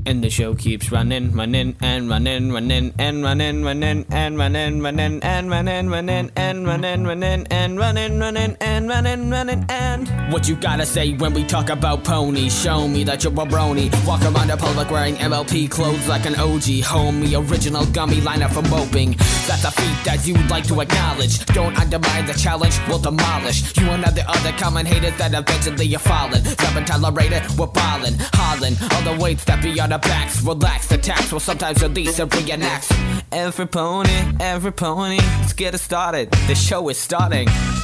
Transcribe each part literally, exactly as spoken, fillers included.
And the show keeps running, running, and running, running, and running, running, and running, running, and running, running, and running, running, and running, running, and running, running, and what you gotta say when we talk about ponies? Show me that you're a brony. Walk around the public wearing M L P clothes like an O G. Homie, original gummy lineup for moping. That's a feat that you'd like to acknowledge. Don't undermine the challenge, we'll demolish you and all the other common haters that eventually you're falling. Never tolerated, we're ballin', hollin'. All the weights that be on our backs, relax. The tax will sometimes release and reenacts. Every pony, every pony, let's get it started. The show is starting.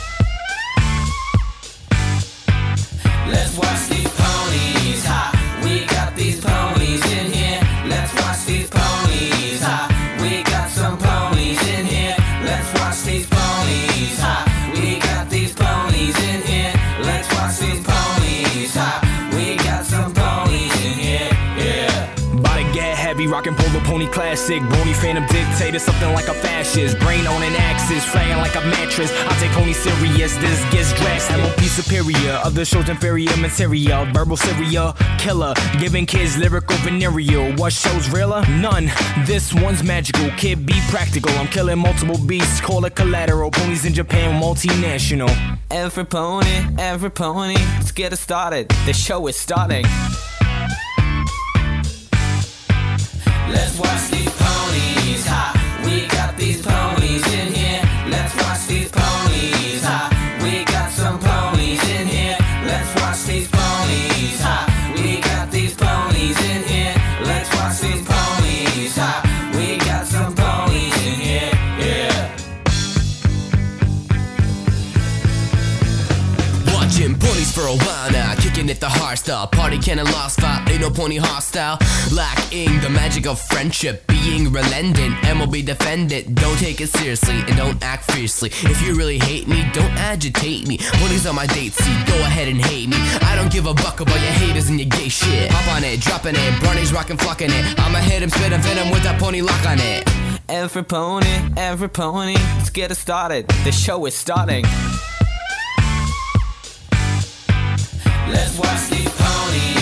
Let's watch these ponies, ha. We got these ponies in here. Let's watch these ponies, ha. We got some ponies in here. Let's watch these ponies, ha. We got these ponies in here. Let's watch these ponies, ha. We got some ponies in here, yeah. About to get heavy, rockin' Polo Pony Classic. Bony Phantom dictator, something like a fascist. Brain on an axis, flying like a mattress. I take pony serious, this gets drastic. M O P superior, other shows inferior material. Verbal serial killer, giving kids lyrical venereal. What shows realer? None. This one's magical, kid be practical. I'm killing multiple beasts, call it collateral. Ponies in Japan, multinational. Every pony, every pony, let's get it started. The show is starting. Let's watch these ponies, ha. We got these ponies in here. Let's watch these ponies, ha. We got some ponies in here. Let's watch these ponies, ha. We got these ponies in here. Let's watch these ponies, ha. We got some ponies in here, yeah. Watching ponies for a while now, kicking it the hardstyle. Party cannon lost fight, ain't no pony hostile. Lacking the magic of friendship, being relendant. M will be defended, don't take it seriously and don't act fiercely. If you really hate me, don't agitate me. Ponies on my date seat, go ahead and hate me. I don't give a buck about your haters and your gay shit. Hop on it, dropping it, Brownies rockin' flocking it. I'ma hit him, spit a venom with that pony lock on it. Every pony, every pony, let's get it started. The show is starting. Let's watch these ponies.